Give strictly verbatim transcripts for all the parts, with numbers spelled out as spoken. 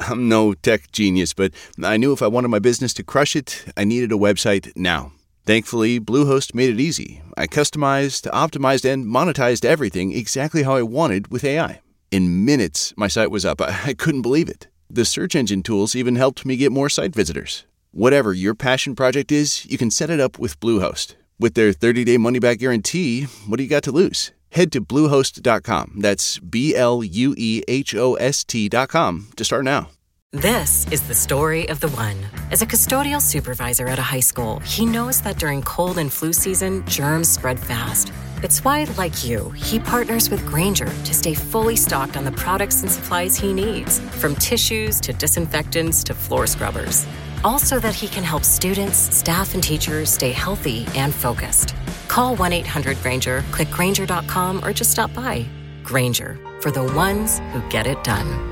I'm no tech genius, but I knew if I wanted my business to crush it, I needed a website now. Thankfully, Bluehost made it easy. I customized, optimized, and monetized everything exactly how I wanted with A I. In minutes, my site was up. I, I couldn't believe it. The search engine tools even helped me get more site visitors. Whatever your passion project is, you can set it up with Bluehost. With their thirty-day money-back guarantee, what do you got to lose? Head to bluehost dot com. That's B L U E H O S T dot com to start now. This is the story of the one. As a custodial supervisor at a high school, he knows that during cold and flu season, germs spread fast. It's why, like you, he partners with Grainger to stay fully stocked on the products and supplies he needs, from tissues to disinfectants to floor scrubbers. Also that he can help students, staff, and teachers stay healthy and focused. Call one eight hundred Grainger, click Grainger dot com, or just stop by. Grainger, for the ones who get it done.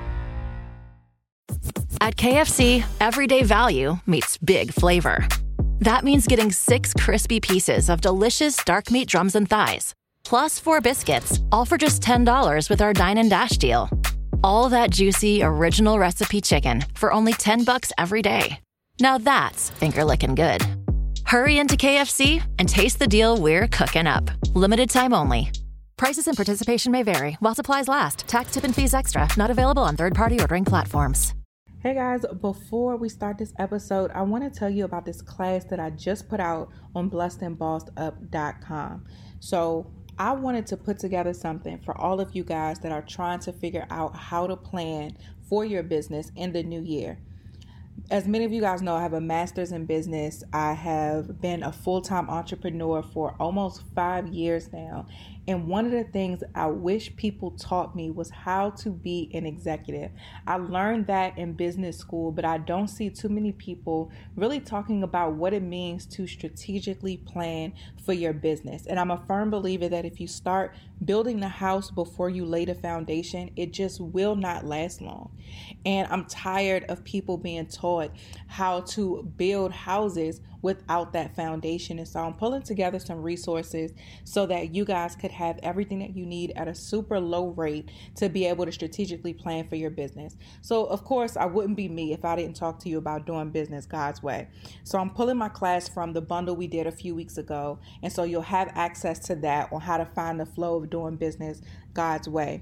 At K F C, everyday value meets big flavor. That means getting six crispy pieces of delicious dark meat drums and thighs, plus four biscuits, all for just ten dollars with our Dine and Dash deal. All that juicy, original recipe chicken for only ten bucks every day. Now that's finger-licking good. Hurry into K F C and taste the deal we're cooking up. Limited time only. Prices and participation may vary while supplies last. Tax, tip, and fees extra. Not available on third-party ordering platforms. Hey guys, before we start this episode, I want to tell you about this class that I just put out on blessed and bossed up dot com. So I wanted to put together something for all of you guys that are trying to figure out how to plan for your business in the new year. As many of you guys know, I have a master's in business. I have been a full-time entrepreneur for almost five years now. And one of the things I wish people taught me was how to be an executive. I learned that in business school, but I don't see too many people really talking about what it means to strategically plan for your business. And I'm a firm believer that if you start building the house before you lay the foundation, it just will not last long. And I'm tired of people being taught how to build houses without that foundation. And so I'm pulling together some resources so that you guys could have everything that you need at a super low rate to be able to strategically plan for your business. So of course, I wouldn't be me if I didn't talk to you about doing business God's way. So I'm pulling my class from the bundle we did a few weeks ago. And so you'll have access to that on how to find the flow of doing business God's way.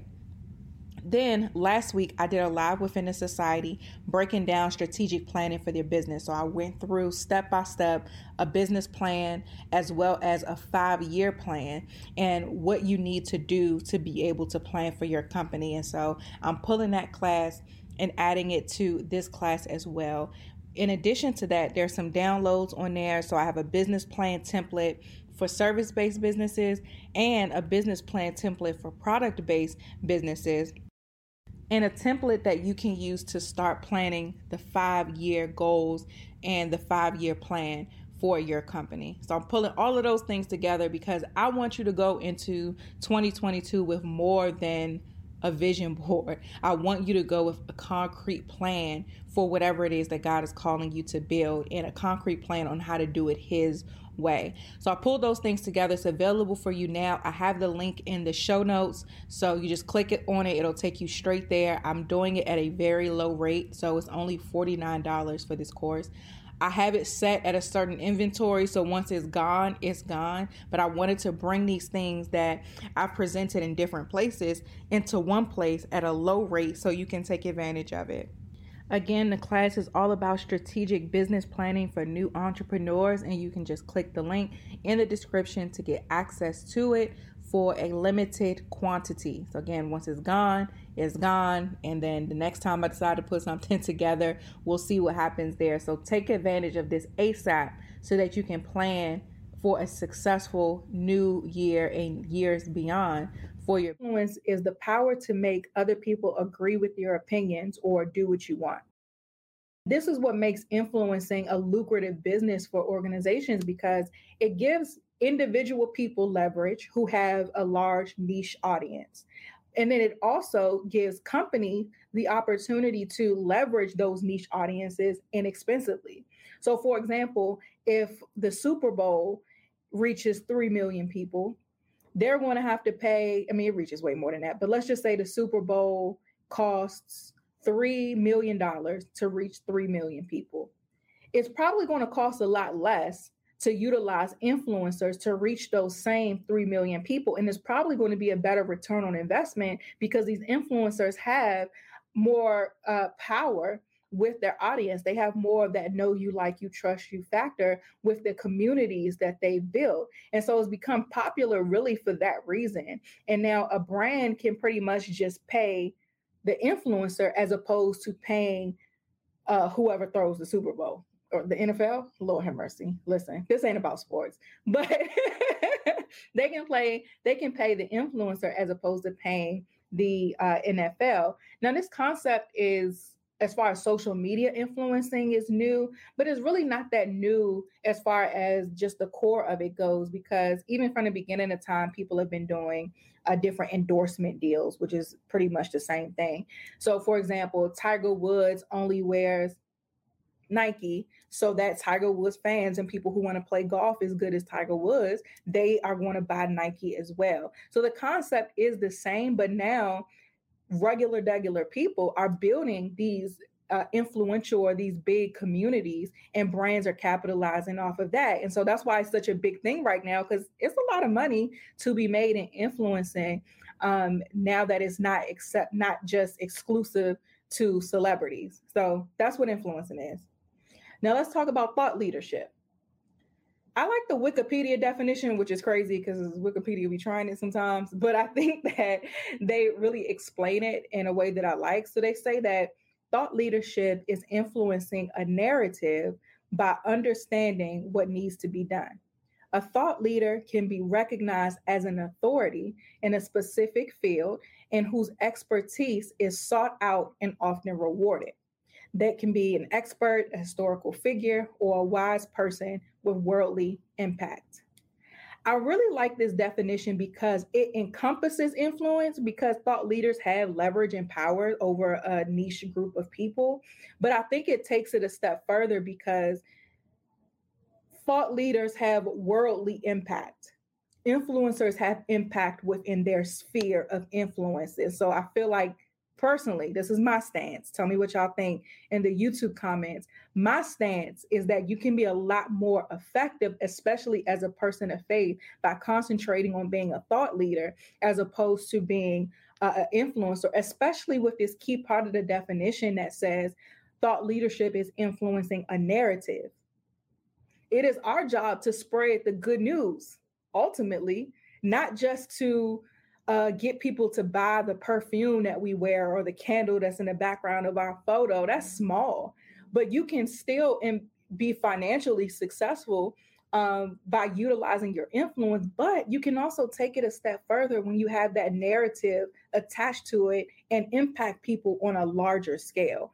Then last week, I did a live within the society breaking down strategic planning for their business. So I went through step by step a business plan as well as a five-year plan and what you need to do to be able to plan for your company. And so I'm pulling that class and adding it to this class as well. In addition to that, there's some downloads on there. So I have a business plan template for service-based businesses and a business plan template for product-based businesses, and a template that you can use to start planning the five-year goals and the five-year plan for your company. So I'm pulling all of those things together because I want you to go into twenty twenty-two with more than a vision board. I want you to go with a concrete plan for whatever it is that God is calling you to build, and a concrete plan on how to do it His way. So I pulled those things together. It's available for you now. I have the link in the show notes. So you just click it on it. It'll take you straight there. I'm doing it at a very low rate. So it's only forty-nine dollars for this course. I have it set at a certain inventory. So once it's gone, it's gone. But I wanted to bring these things that I've presented in different places into one place at a low rate so you can take advantage of it. Again, the class is all about strategic business planning for new entrepreneurs, and you can just click the link in the description to get access to it for a limited quantity. So again, once it's gone, it's gone. And then the next time I decide to put something together, we'll see what happens there. So take advantage of this ASAP so that you can plan for a successful new year and years beyond. For your influence is the power to make other people agree with your opinions or do what you want. This is what makes influencing a lucrative business for organizations because it gives individual people leverage who have a large niche audience. And then it also gives companies the opportunity to leverage those niche audiences inexpensively. So for example, if the Super Bowl reaches three million people, they're going to have to pay, I mean, it reaches way more than that, but let's just say the Super Bowl costs three million dollars to reach three million people. It's probably going to cost a lot less to utilize influencers to reach those same three million people. And it's probably going to be a better return on investment because these influencers have more uh, power with their audience. They have more of that know you, like you, trust you factor with the communities that they build. And so it's become popular really for that reason. And now a brand can pretty much just pay the influencer as opposed to paying uh, whoever throws the Super Bowl. Or the N F L, Lord have mercy. Listen, this ain't about sports, but they can play, they can pay the influencer as opposed to paying the uh, N F L. Now, this concept is, as far as social media influencing, is new, but it's really not that new as far as just the core of it goes, because even from the beginning of time, people have been doing uh, different endorsement deals, which is pretty much the same thing. So, for example, Tiger Woods only wears Nike, so that Tiger Woods fans and people who want to play golf as good as Tiger Woods, they are going to buy Nike as well. So the concept is the same, but now regular, regular people are building these uh, influential or these big communities, and brands are capitalizing off of that. And so that's why it's such a big thing right now, because it's a lot of money to be made in influencing um, now that it's not except not just exclusive to celebrities. So that's what influencing is. Now let's talk about thought leadership. I like the Wikipedia definition, which is crazy because Wikipedia be trying it sometimes, but I think that they really explain it in a way that I like. So they say that thought leadership is influencing a narrative by understanding what needs to be done. A thought leader can be recognized as an authority in a specific field and whose expertise is sought out and often rewarded. That can be an expert, a historical figure, or a wise person with worldly impact. I really like this definition because it encompasses influence, because thought leaders have leverage and power over a niche group of people. But I think it takes it a step further because thought leaders have worldly impact. Influencers have impact within their sphere of influences. So I feel like, personally, this is my stance. Tell me what y'all think in the YouTube comments. My stance is that you can be a lot more effective, especially as a person of faith, by concentrating on being a thought leader as opposed to being uh, an influencer, especially with this key part of the definition that says thought leadership is influencing a narrative. It is our job to spread the good news, ultimately, not just to Uh, get people to buy the perfume that we wear or the candle that's in the background of our photo. That's small, but you can still in, be financially successful um, by utilizing your influence. But you can also take it a step further when you have that narrative attached to it and impact people on a larger scale.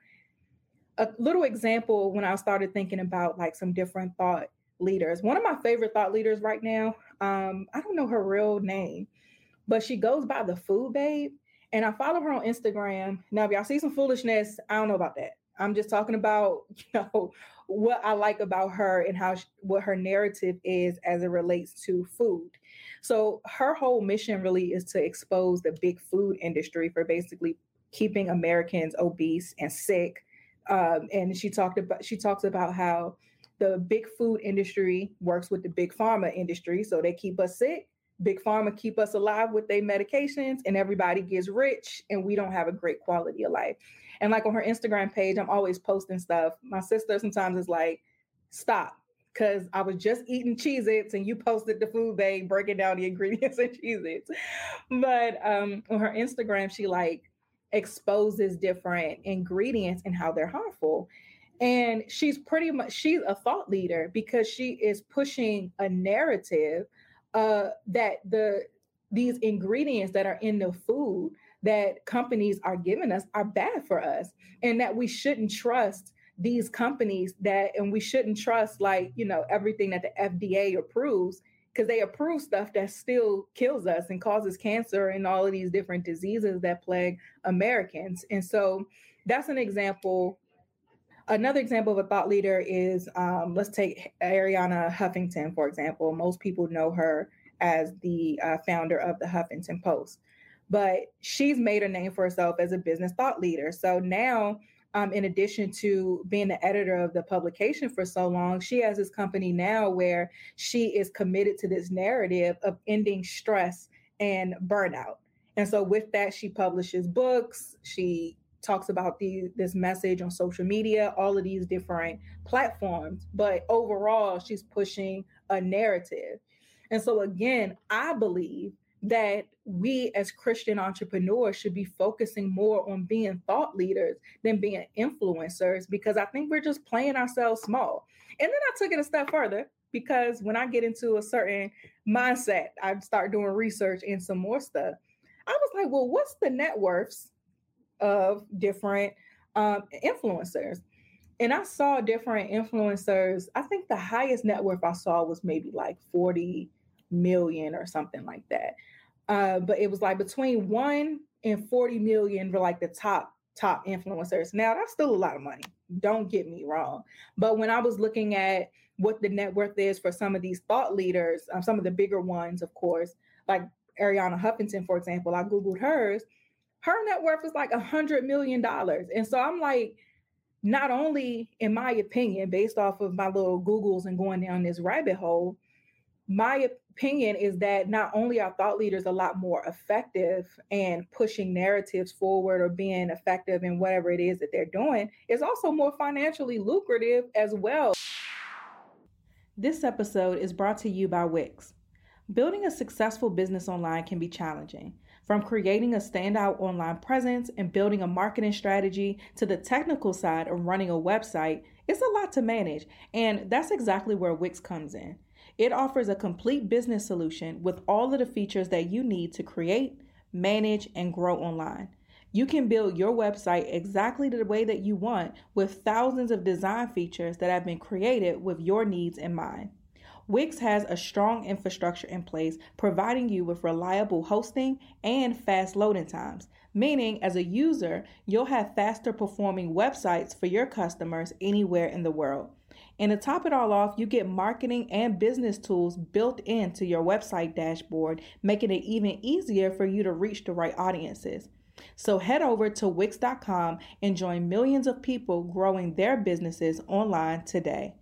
A little example, when I started thinking about like some different thought leaders, one of my favorite thought leaders right now, um, I don't know her real name, but she goes by the Food Babe, and I follow her on Instagram. Now, if y'all see some foolishness, I don't know about that. I'm just talking about, you know, what I like about her and how she, what her narrative is as it relates to food. So her whole mission really is to expose the big food industry for basically keeping Americans obese and sick. Um, and she talked about she talks about how the big food industry works with the big pharma industry, so they keep us sick. Big Pharma keep us alive with their medications, and everybody gets rich, and we don't have a great quality of life. And like on her Instagram page, I'm always posting stuff. My sister sometimes is like, stop, because I was just eating Cheez-Its and you posted the Food Babe breaking down the ingredients in Cheez-Its. But um, on her Instagram, she like exposes different ingredients and how they're harmful. And she's pretty much, she's a thought leader because she is pushing a narrative Uh, that the these ingredients that are in the food that companies are giving us are bad for us, and that we shouldn't trust these companies, that and we shouldn't trust like, you know, everything that the F D A approves, because they approve stuff that still kills us and causes cancer and all of these different diseases that plague Americans. And so that's an example. Another example of a thought leader is, um, let's take Arianna Huffington, for example. Most people know her as the uh, founder of the Huffington Post. but she's made a name for herself as a business thought leader. So now, um, in addition to being the editor of the publication for so long, she has this company now where she is committed to this narrative of ending stress and burnout. And so with that, she publishes books. She talks about the, this message on social media, all of these different platforms. But overall, she's pushing a narrative. And so again, I believe that we as Christian entrepreneurs should be focusing more on being thought leaders than being influencers, because I think we're just playing ourselves small. And then I took it a step further, because when I get into a certain mindset, I start doing research and some more stuff. I was like, well, what's the net worths of different um, influencers? And I saw different influencers. I think the highest net worth I saw was maybe like forty million or something like that. Uh, but it was like between one and forty million for like the top, top influencers. Now that's still a lot of money. Don't get me wrong. But when I was looking at what the net worth is for some of these thought leaders, um, some of the bigger ones, of course, like Arianna Huffington, for example, I Googled hers. Her net worth is like a hundred million dollars. And so I'm like, not only, in my opinion, based off of my little Googles and going down this rabbit hole, my opinion is that not only are thought leaders a lot more effective and pushing narratives forward or being effective in whatever it is that they're doing, it's also more financially lucrative as well. This episode is brought to you by Wix. Building a successful business online can be challenging. From creating a standout online presence and building a marketing strategy to the technical side of running a website, it's a lot to manage, and that's exactly where Wix comes in. It offers a complete business solution with all of the features that you need to create, manage, and grow online. You can build your website exactly the way that you want with thousands of design features that have been created with your needs in mind. Wix has a strong infrastructure in place, providing you with reliable hosting and fast loading times, meaning as a user, you'll have faster performing websites for your customers anywhere in the world. And to top it all off, you get marketing and business tools built into your website dashboard, making it even easier for you to reach the right audiences. So head over to Wix dot com and join millions of people growing their businesses online today.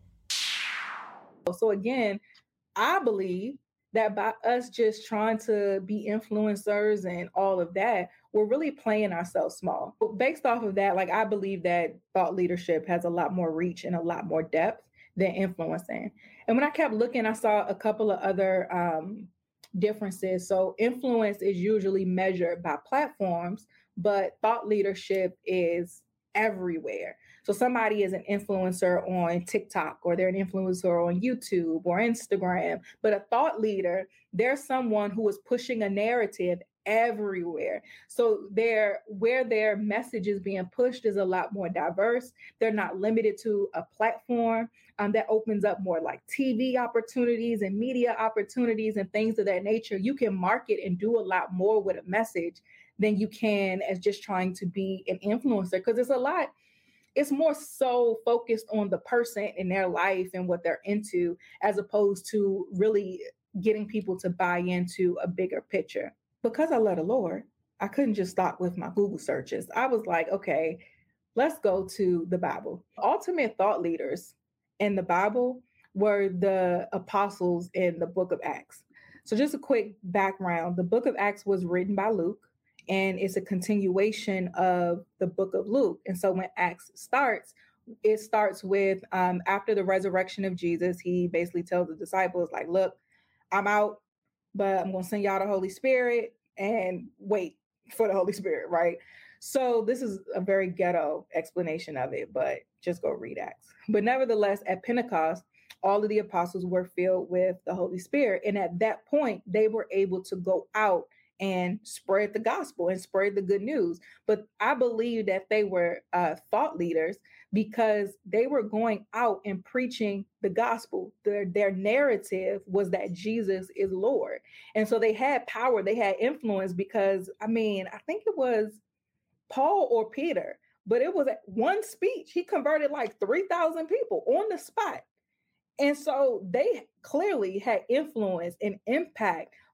So again, I believe that by us just trying to be influencers and all of that, we're really playing ourselves small. But based off of that, like I believe that thought leadership has a lot more reach and a lot more depth than influencing. And when I kept looking, I saw a couple of other um, differences. So influence is usually measured by platforms, but thought leadership is everywhere. So somebody is an influencer on TikTok, or they're an influencer on YouTube or Instagram, but a thought leader, they're someone who is pushing a narrative everywhere. So they're, where their message is being pushed is a lot more diverse. They're not limited to a platform. Um, that opens up more like T V opportunities and media opportunities and things of that nature. You can market and do a lot more with a message than you can as just trying to be an influencer, because it's a lot. It's more so focused on the person in their life and what they're into, as opposed to really getting people to buy into a bigger picture. Because I love the Lord, I couldn't just stop with my Google searches. I was like, okay, let's go to the Bible. Ultimate thought leaders in the Bible were the apostles in the book of Acts. So just a quick background, the book of Acts was written by Luke, and it's a continuation of the book of Luke. And so when Acts starts, it starts with um, after the resurrection of Jesus, he basically tells the disciples, like, look, I'm out, but I'm going to send y'all the Holy Spirit and wait for the Holy Spirit, right? So this is a very ghetto explanation of it, but just go read Acts. But nevertheless, at Pentecost, all of the apostles were filled with the Holy Spirit. And at that point, they were able to go out and spread the gospel and spread the good news. But I believe that they were uh, thought leaders because they were going out and preaching the gospel. Their, their narrative was that Jesus is Lord. And so they had power, they had influence because, I mean, I think it was Paul or Peter, but it was one speech. He converted like three thousand people on the spot. And so they clearly had influence and impact.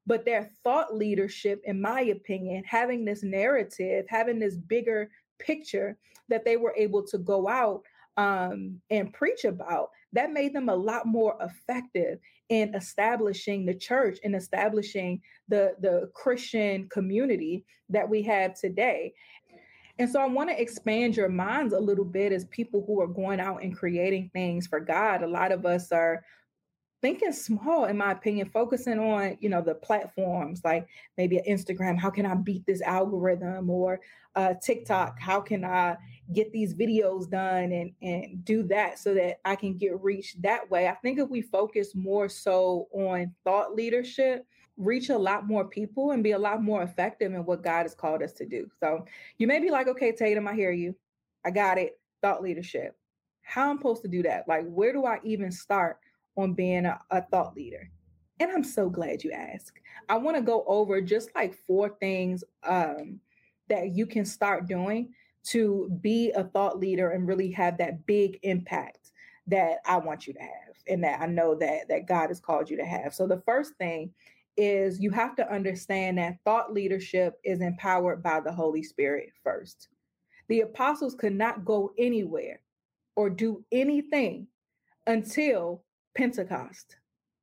but their thought leadership, in my opinion, having this narrative, having this bigger picture that they were able to go out um, and preach about, that made them a lot more effective in establishing the church and establishing the, the Christian community that we have today. And so I want to expand your minds a little bit as people who are going out and creating things for God. A lot of us are thinking small, in my opinion, focusing on, you know, the platforms like maybe Instagram, how can I beat this algorithm, or uh, TikTok, how can I get these videos done and, and do that so that I can get reached that way. I think if we focus more so on thought leadership, reach a lot more people and be a lot more effective in what God has called us to do. So you may be like, okay, Tatum, I hear you. I got it. Thought leadership. How I'm supposed to do that? Like, where do I even start on being a, a thought leader? And I'm so glad you asked. I want to go over just like four things um, that you can start doing to be a thought leader and really have that big impact that I want you to have and that I know that, that God has called you to have. So the first thing is you have to understand that thought leadership is empowered by the Holy Spirit first. The apostles could not go anywhere or do anything until Pentecost.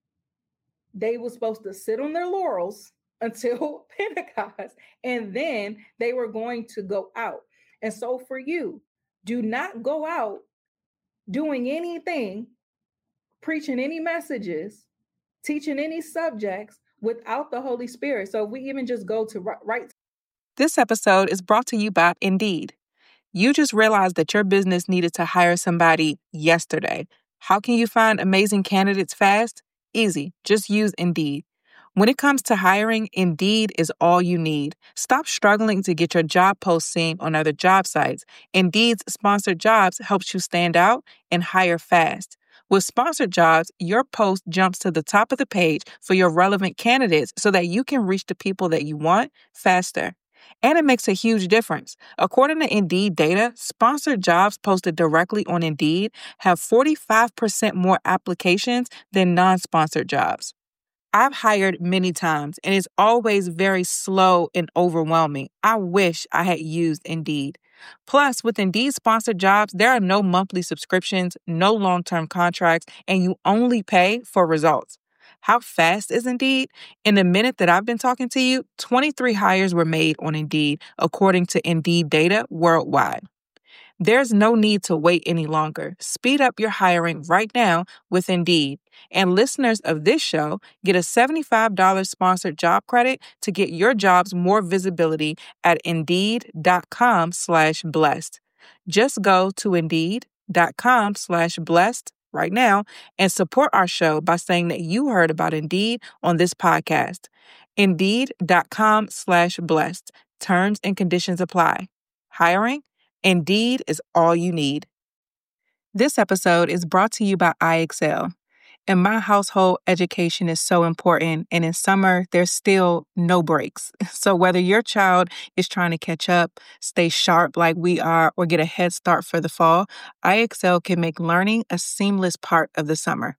They were supposed to sit on their laurels until Pentecost, and then they were going to go out. And so for you, do not go out doing anything, preaching any messages, teaching any subjects without the Holy Spirit. So if we even just go to right. This episode is brought to you by Indeed. You just realized that your business needed to hire somebody yesterday. How can you find amazing candidates fast? Easy. Just use Indeed. When it comes to hiring, Indeed is all you need. Stop struggling to get your job post seen on other job sites. Indeed's sponsored jobs helps you stand out and hire fast. With sponsored jobs, your post jumps to the top of the page for your relevant candidates so that you can reach the people that you want faster. And it makes a huge difference. According to Indeed data, sponsored jobs posted directly on Indeed have forty-five percent more applications than non-sponsored jobs. I've hired many times, and it's always very slow and overwhelming. I wish I had used Indeed. Plus, with Indeed sponsored jobs, there are no monthly subscriptions, no long-term contracts, and you only pay for results. How fast is Indeed? In the minute that I've been talking to you, twenty-three hires were made on Indeed, according to Indeed data worldwide. There's no need to wait any longer. Speed up your hiring right now with Indeed. And listeners of this show get a seventy-five dollars sponsored job credit to get your jobs more visibility at Indeed.com slash blessed. Just go to Indeed.com slash blessed right now and support our show by saying that you heard about Indeed on this podcast. Indeed.com slash blessed. Terms and conditions apply. Hiring? Indeed is all you need. This episode is brought to you by I Excel. In my household, education is so important, and in summer, there's still no breaks. So whether your child is trying to catch up, stay sharp like we are, or get a head start for the fall, I Excel can make learning a seamless part of the summer.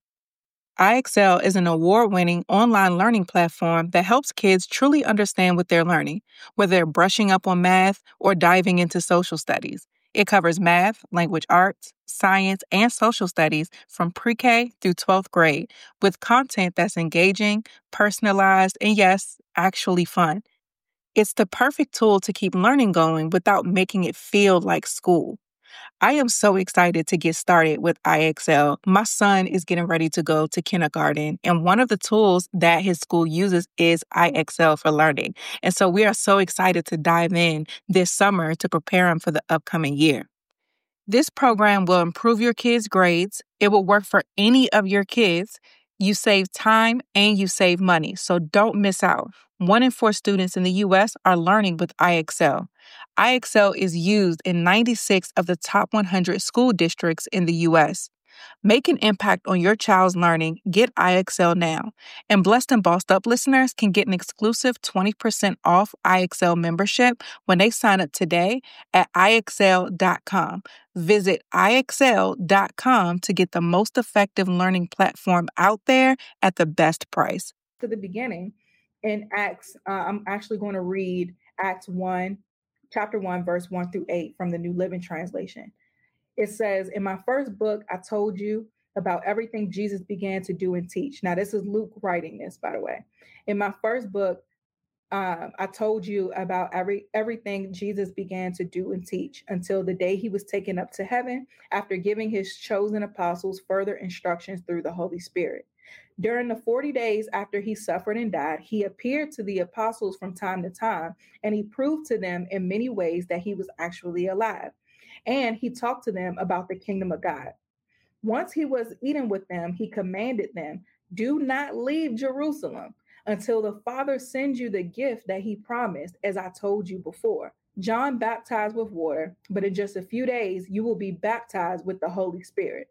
I Excel is an award-winning online learning platform that helps kids truly understand what they're learning, whether they're brushing up on math or diving into social studies. It covers math, language arts, science, and social studies from pre-K through twelfth grade with content that's engaging, personalized, and yes, actually fun. It's the perfect tool to keep learning going without making it feel like school. I am so excited to get started with I Excel. My son is getting ready to go to kindergarten, and one of the tools that his school uses is I Excel for learning. And so we are so excited to dive in this summer to prepare him for the upcoming year. This program will improve your kids' grades. It will work for any of your kids. You save time and you save money, so don't miss out. One in four students in the U S are learning with I Excel. I Excel is used in ninety-six of the top one hundred school districts in the U S. Make an impact on your child's learning. Get I Excel now. And Blessed and Bossed Up listeners can get an exclusive twenty percent off I Excel membership when they sign up today at I Excel dot com. Visit I Excel dot com to get the most effective learning platform out there at the best price. To the beginning. in Acts. Uh, I'm actually going to read Acts one, chapter one, verse one through eight from the New Living Translation. It says, in my first book, I told you about everything Jesus began to do and teach. Now, this is Luke writing this, by the way. In my first book, um, I told you about every everything Jesus began to do and teach until the day he was taken up to heaven after giving his chosen apostles further instructions through the Holy Spirit. During the forty days after he suffered and died, he appeared to the apostles from time to time, and he proved to them in many ways that he was actually alive. And he talked to them about the kingdom of God. Once he was eating with them, he commanded them, do not leave Jerusalem until the Father sends you the gift that he promised, as I told you before. John baptized with water, but in just a few days, you will be baptized with the Holy Spirit.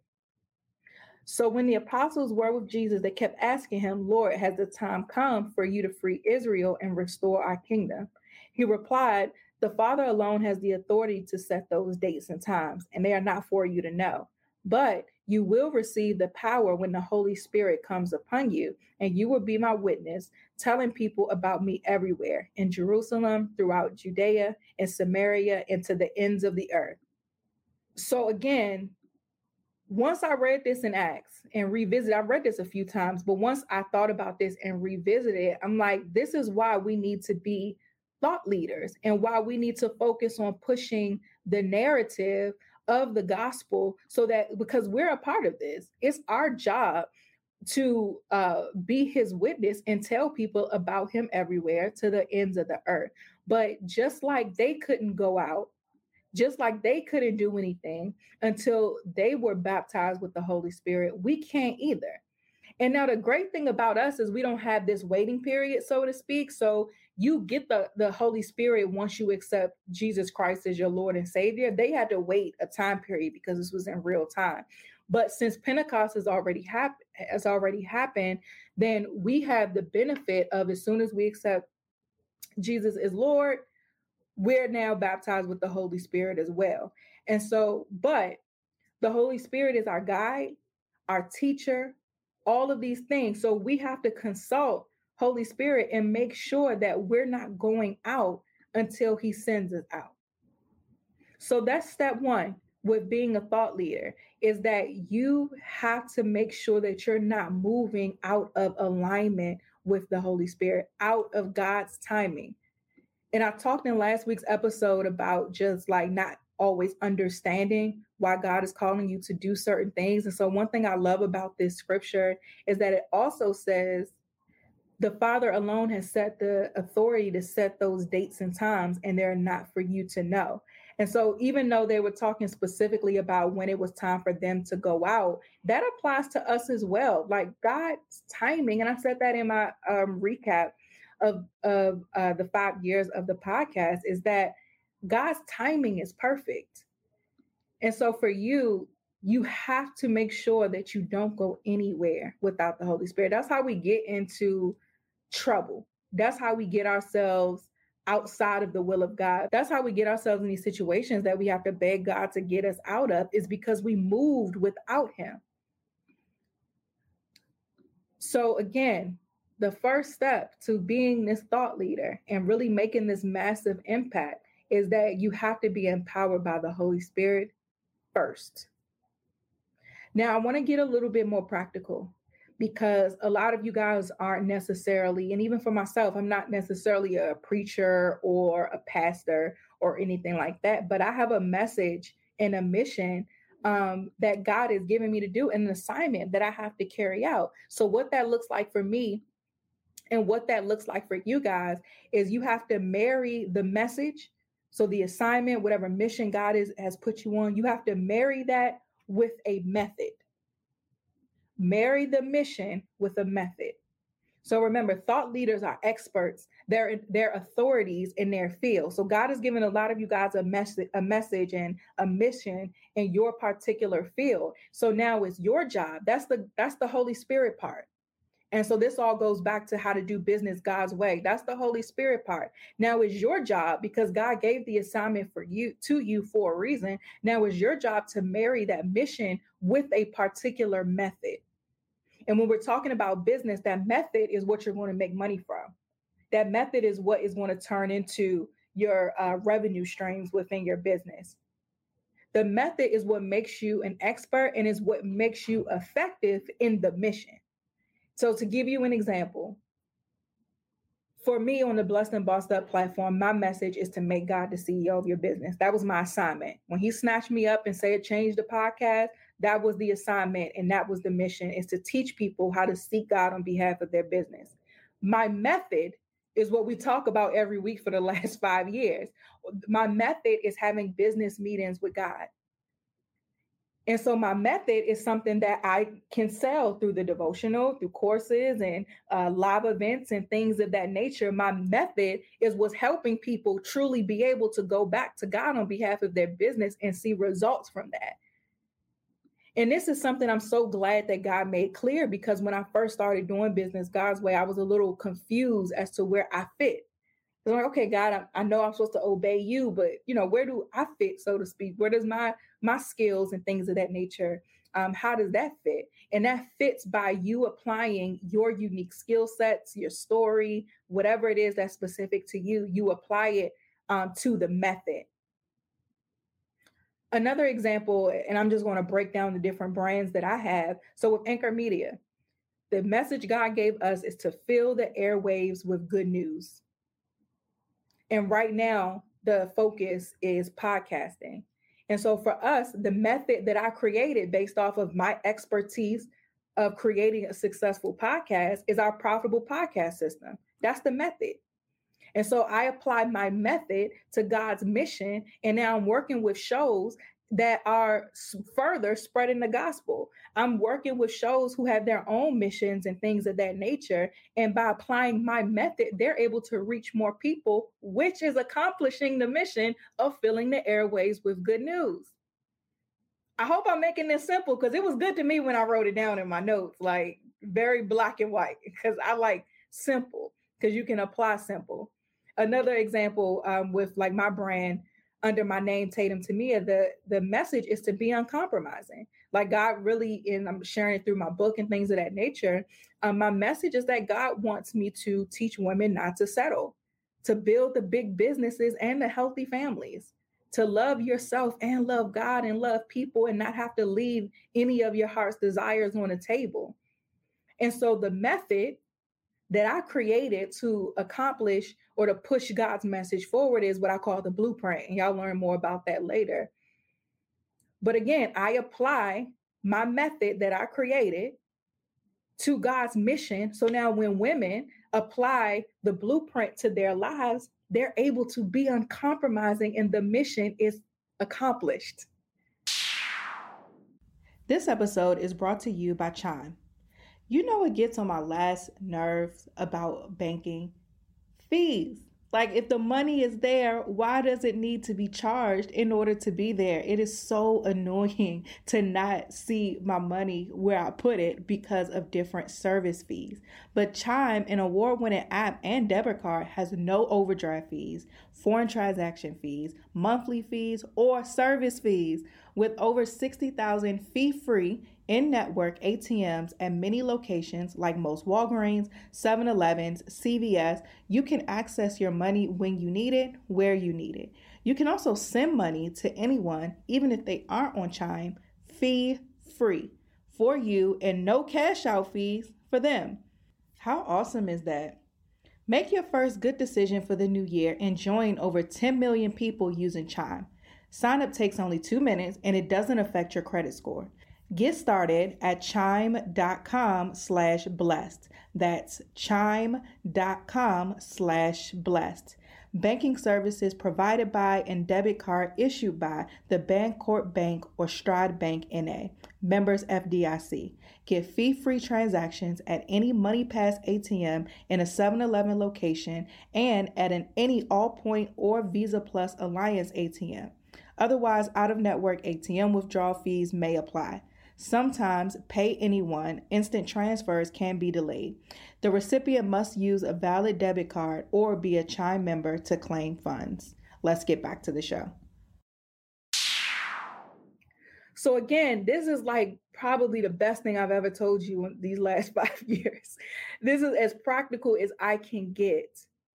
So when the apostles were with Jesus, they kept asking him, Lord, has the time come for you to free Israel and restore our kingdom? He replied, the Father alone has the authority to set those dates and times, and they are not for you to know. But you will receive the power when the Holy Spirit comes upon you, and you will be my witness, telling people about me everywhere, in Jerusalem, throughout Judea, and Samaria, and to the ends of the earth. So again, once I read this in Acts and revisited, I've read this a few times, but once I thought about this and revisited it, I'm like, this is why we need to be thought leaders and why we need to focus on pushing the narrative of the gospel, so that because we're a part of this, it's our job to uh, be his witness and tell people about him everywhere to the ends of the earth. But just like they couldn't go out, just like they couldn't do anything until they were baptized with the Holy Spirit, we can't either. And now the great thing about us is we don't have this waiting period, so to speak. So you get the, the Holy Spirit once you accept Jesus Christ as your Lord and Savior. They had to wait a time period because this was in real time. But since Pentecost has already happened, has already happened, then we have the benefit of, as soon as we accept Jesus as Lord, we're now baptized with the Holy Spirit as well. And so, but the Holy Spirit is our guide, our teacher, all of these things. So we have to consult Holy Spirit and make sure that we're not going out until he sends us out. So that's step one with being a thought leader, is that you have to make sure that you're not moving out of alignment with the Holy Spirit, out of God's timing. And I talked in last week's episode about just like not always understanding why God is calling you to do certain things. And so one thing I love about this scripture is that it also says the Father alone has set the authority to set those dates and times, and they're not for you to know. And so even though they were talking specifically about when it was time for them to go out, that applies to us as well. Like God's timing, and I said that in my um, recap of, of uh, the five years of the podcast, is that God's timing is perfect. And so for you, you have to make sure that you don't go anywhere without the Holy Spirit. That's how we get into trouble. That's how we get ourselves outside of the will of God. That's how we get ourselves in these situations that we have to beg God to get us out of, is because we moved without him. So again, the first step to being this thought leader and really making this massive impact is that you have to be empowered by the Holy Spirit first. Now, I want to get a little bit more practical, because a lot of you guys aren't necessarily, and even for myself, I'm not necessarily a preacher or a pastor or anything like that, but I have a message and a mission um, that God has given me to do, and an assignment that I have to carry out. So what that looks like for me and what that looks like for you guys is you have to marry the message. So the assignment, whatever mission God is, has put you on, you have to marry that with a method. Marry the mission with a method. So remember, thought leaders are experts. They're, they're authorities in their field. So God has given a lot of you guys a message, a message and a mission in your particular field. So now it's your job. That's the, that's the Holy Spirit part. And so this all goes back to how to do business God's way. That's the Holy Spirit part. Now it's your job, because God gave the assignment for you to you for a reason. Now it's your job to marry that mission with a particular method. And when we're talking about business, that method is what you're going to make money from. That method is what is going to turn into your uh, revenue streams within your business. The method is what makes you an expert and is what makes you effective in the mission. So to give you an example, for me on the Blessed and Bossed Up platform, my message is to make God the C E O of your business. That was my assignment. When he snatched me up and said, change the podcast, that was the assignment. And that was the mission, is to teach people how to seek God on behalf of their business. My method is what we talk about every week for the last five years. My method is having business meetings with God. And so my method is something that I can sell through the devotional, through courses and uh, live events and things of that nature. My method is what's helping people truly be able to go back to God on behalf of their business and see results from that. And this is something I'm so glad that God made clear, because when I first started doing business God's way, I was a little confused as to where I fit. I'm like, okay, God, I, I know I'm supposed to obey you, but you know, where do I fit, so to speak? Where does my my skills and things of that nature, um, how does that fit? And that fits by you applying your unique skill sets, your story, whatever it is that's specific to you, you apply it um, to the method. Another example, and I'm just going to break down the different brands that I have. So with Anchor Media, the message God gave us is to fill the airwaves with good news. And right now, the focus is podcasting. And so for us, the method that I created based off of my expertise of creating a successful podcast is our profitable podcast system. That's the method. And so I applied my method to God's mission. And now I'm working with shows that are further spreading the gospel. I'm working with shows who have their own missions and things of that nature. And by applying my method, they're able to reach more people, which is accomplishing the mission of filling the airways with good news. I hope I'm making this simple, because it was good to me when I wrote it down in my notes, like very black and white, because I like simple, because you can apply simple. Another example um, with like my brand, under my name, Tatum Temia, the, the message is to be uncompromising. Like God really, and I'm sharing it through my book and things of that nature. Um, my message is that God wants me to teach women not to settle, to build the big businesses and the healthy families, to love yourself and love God and love people and not have to leave any of your heart's desires on the table. And so the method that I created to accomplish or to push God's message forward is what I call the blueprint. And y'all learn more about that later. But again, I apply my method that I created to God's mission. So now when women apply the blueprint to their lives, they're able to be uncompromising and the mission is accomplished. This episode is brought to you by Chime. You know what gets on my last nerves about banking? Fees. Like, if the money is there, why does it need to be charged in order to be there? It is so annoying to not see my money where I put it because of different service fees. But Chime, an award-winning app and debit card, has no overdraft fees, foreign transaction fees, monthly fees, or service fees. With over sixty thousand fee-free in-network A T Ms at many locations like most Walgreens, seven elevens, C V S, you can access your money when you need it, where you need it. You can also send money to anyone, even if they aren't on Chime, fee-free for you and no cash out fees for them. How awesome is that? Make your first good decision for the new year and join over ten million people using Chime. Sign up takes only two minutes and it doesn't affect your credit score. Get started at chime.com slash blessed. That's chime.com slash blessed. Banking services provided by and debit card issued by the Bancorp Bank or Stride Bank N A. Members F D I C. Get fee-free transactions at any MoneyPass A T M in a seven eleven location and at an any Allpoint or Visa Plus Alliance A T M. Otherwise, out-of-network A T M withdrawal fees may apply. Sometimes pay anyone, instant transfers can be delayed. The recipient must use a valid debit card or be a Chime member to claim funds. Let's get back to the show. So again, this is like probably the best thing I've ever told you in these last five years. This is as practical as I can get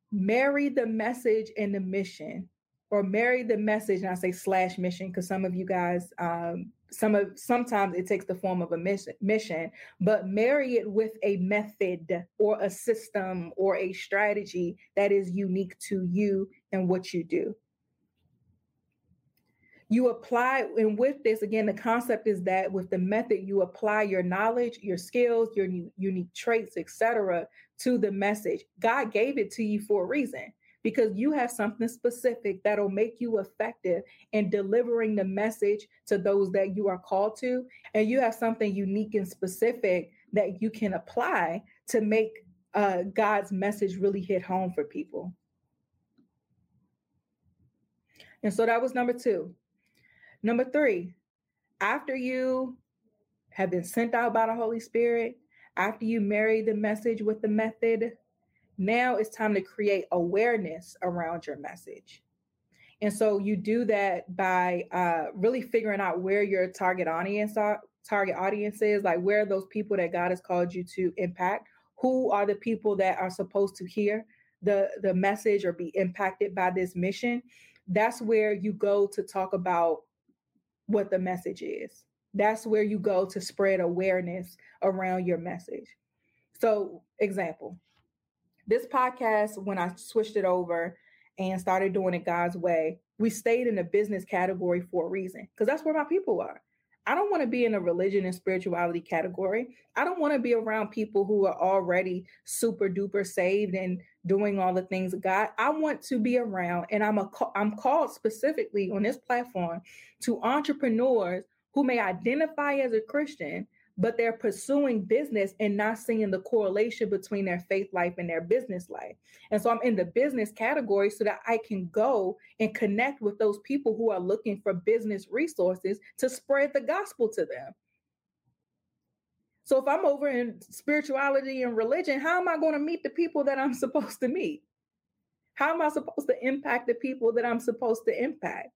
marry the message and the mission, or marry the message, and I say slash mission because some of you guys, um, some of sometimes it takes the form of a mission, mission, but marry it with a method or a system or a strategy that is unique to you and what you do. You apply, and with this, again, the concept is that with the method, you apply your knowledge, your skills, your new, unique traits, et cetera, to the message. God gave it to you for a reason, because you have something specific that'll make you effective in delivering the message to those that you are called to. And you have something unique and specific that you can apply to make uh, God's message really hit home for people. And so that was number two. Number three, after you have been sent out by the Holy Spirit, after you marry the message with the method, now it's time to create awareness around your message. And so you do that by uh, really figuring out where your target audience are, target audience is, like where are those people that God has called you to impact? Who are the people that are supposed to hear the, the message or be impacted by this mission? That's where you go to talk about what the message is. That's where you go to spread awareness around your message. So, example, this podcast, when I switched it over and started doing it God's way, we stayed in the business category for a reason, because that's where my people are. I don't want to be in a religion and spirituality category. I don't want to be around people who are already super duper saved and doing all the things of God. I want to be around, and I'm a I'm called specifically on this platform to entrepreneurs who may identify as a Christian, but they're pursuing business and not seeing the correlation between their faith life and their business life. And so I'm in the business category so that I can go and connect with those people who are looking for business resources to spread the gospel to them. So if I'm over in spirituality and religion, how am I going to meet the people that I'm supposed to meet? How am I supposed to impact the people that I'm supposed to impact?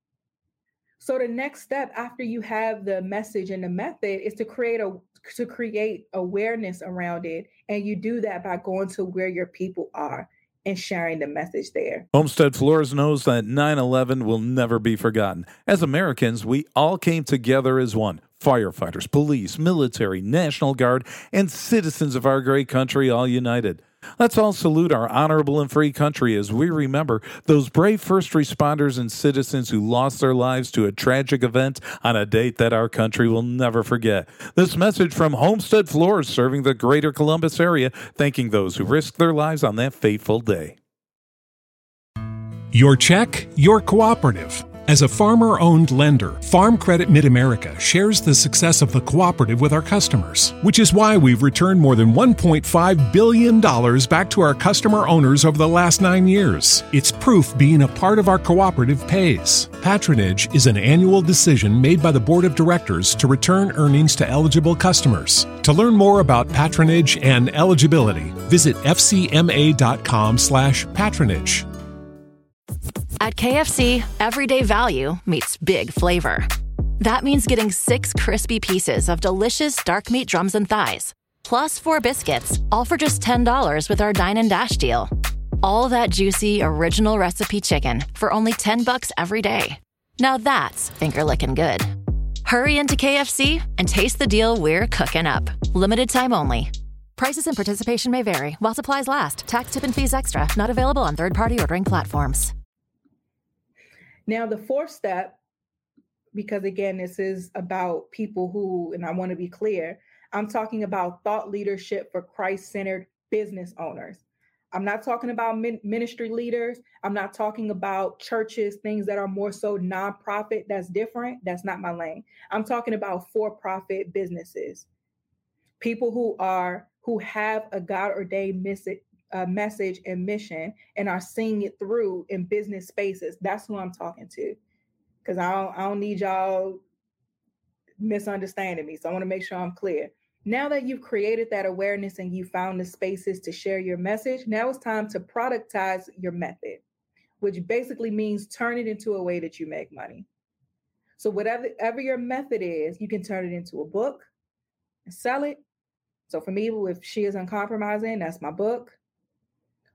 So the next step after you have the message and the method is to create a to create awareness around it. And you do that by going to where your people are and sharing the message there. Homestead Floors knows that nine eleven will never be forgotten. As Americans, we all came together as one. Firefighters, police, military, National Guard, and citizens of our great country all united. Let's all salute our honorable and free country as we remember those brave first responders and citizens who lost their lives to a tragic event on a date that our country will never forget. This message from Homestead Floors, serving the greater Columbus area, thanking those who risked their lives on that fateful day. Your check, your cooperative. As a farmer-owned lender, Farm Credit Mid-America shares the success of the cooperative with our customers, which is why we've returned more than one point five billion dollars back to our customer owners over the last nine years. It's proof being a part of our cooperative pays. Patronage is an annual decision made by the Board of Directors to return earnings to eligible customers. To learn more about patronage and eligibility, visit f c m a dot com slash patronage. At K F C, everyday value meets big flavor. That means getting six crispy pieces of delicious dark meat drums and thighs, plus four biscuits, all for just ten dollars with our Dine and Dash deal. All that juicy, original recipe chicken for only ten bucks every day. Now that's finger-licking good. Hurry into K F C and taste the deal we're cooking up. Limited time only. Prices and participation may vary while supplies last. Tax, tip, and fees extra. Not available on third-party ordering platforms. Now, the fourth step, because again, this is about people who, and I want to be clear, I'm talking about thought leadership for Christ-centered business owners. I'm not talking about min- ministry leaders. I'm not talking about churches, things that are more so nonprofit. That's different. That's not my lane. I'm talking about for-profit businesses, people who are who have a God-ordained message. Uh, message and mission and are seeing it through in business spaces. That's who I'm talking to, because I don't, I don't need y'all misunderstanding me. So I want to make sure I'm clear. Now that you've created that awareness and you found the spaces to share your message, now it's time to productize your method, which basically means turn it into a way that you make money. So whatever, whatever your method is, you can turn it into a book and sell it. So for me, with She Is Uncompromising, that's my book.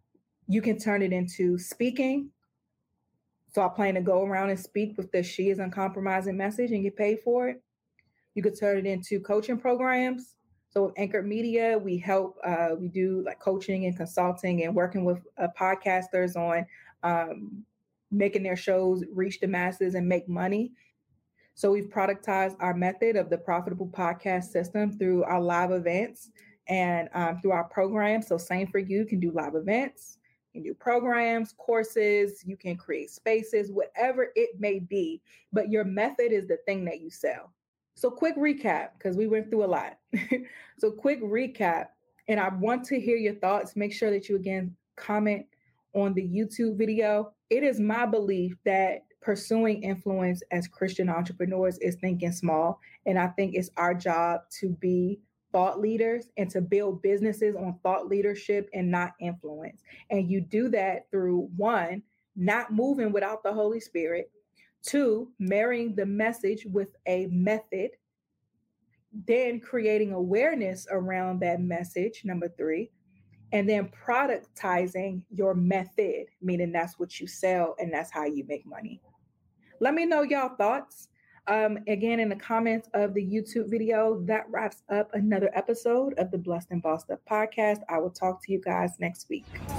You can turn it into speaking. So I plan to go around and speak with the She is Uncompromising message and get paid for it. You could turn it into coaching programs. So with Anchored Media, we help, uh, we do like coaching and consulting and working with uh, podcasters on um, making their shows reach the masses and make money. So we've productized our method of the Profitable Podcast System through our live events and um, through our programs. So same for you, you can do live events, you can do programs, courses, you can create spaces, whatever it may be, but your method is the thing that you sell. So quick recap, because we went through a lot. So quick recap, and I want to hear your thoughts. Make sure that you, again, comment on the YouTube video. It is my belief that pursuing influence as Christian entrepreneurs is thinking small. And I think it's our job to be thought leaders and to build businesses on thought leadership and not influence. And you do that through, one, not moving without the Holy Spirit. Two, marrying the message with a method, then creating awareness around that message, number three, and then productizing your method, meaning that's what you sell and that's how you make money. Let me know y'all thoughts. Um, again, in the comments of the YouTube video. That wraps up another episode of the Blessed and Bossed Up podcast. I will talk to you guys next week.